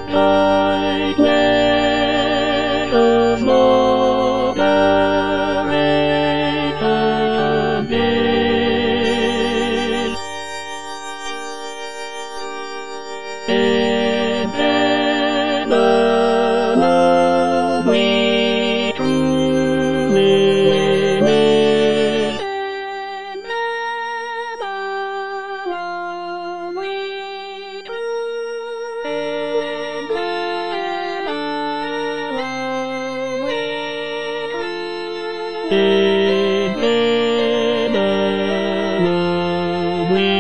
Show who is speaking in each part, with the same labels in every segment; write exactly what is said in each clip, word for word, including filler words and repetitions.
Speaker 1: tight measures moderate a bit. And then alone we limit. And then alone we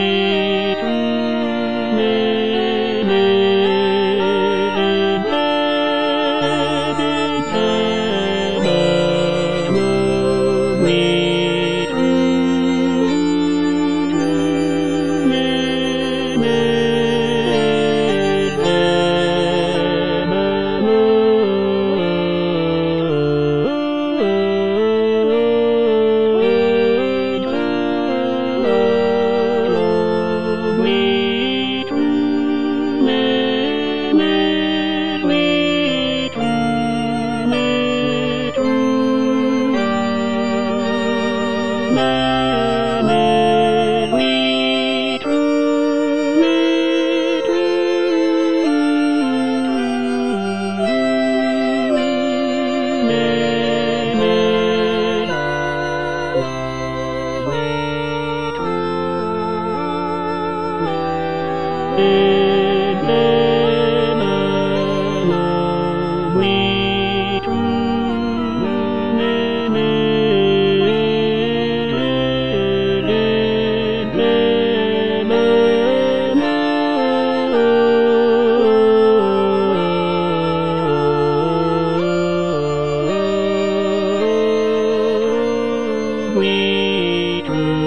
Speaker 1: We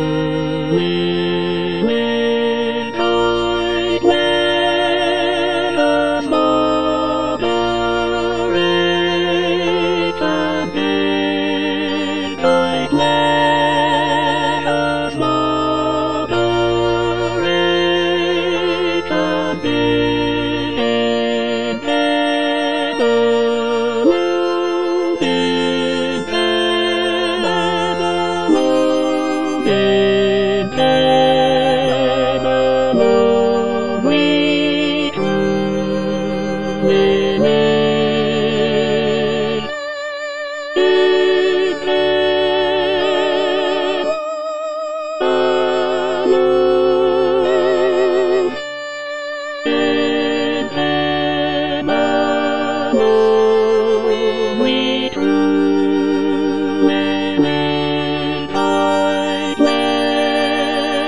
Speaker 1: limit tight measures moderate a bit. Tight measures moderate a bit. And then alone we limit. And then alone. And then alone we limit tight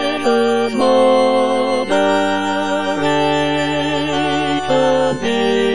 Speaker 1: measures moderate a bit.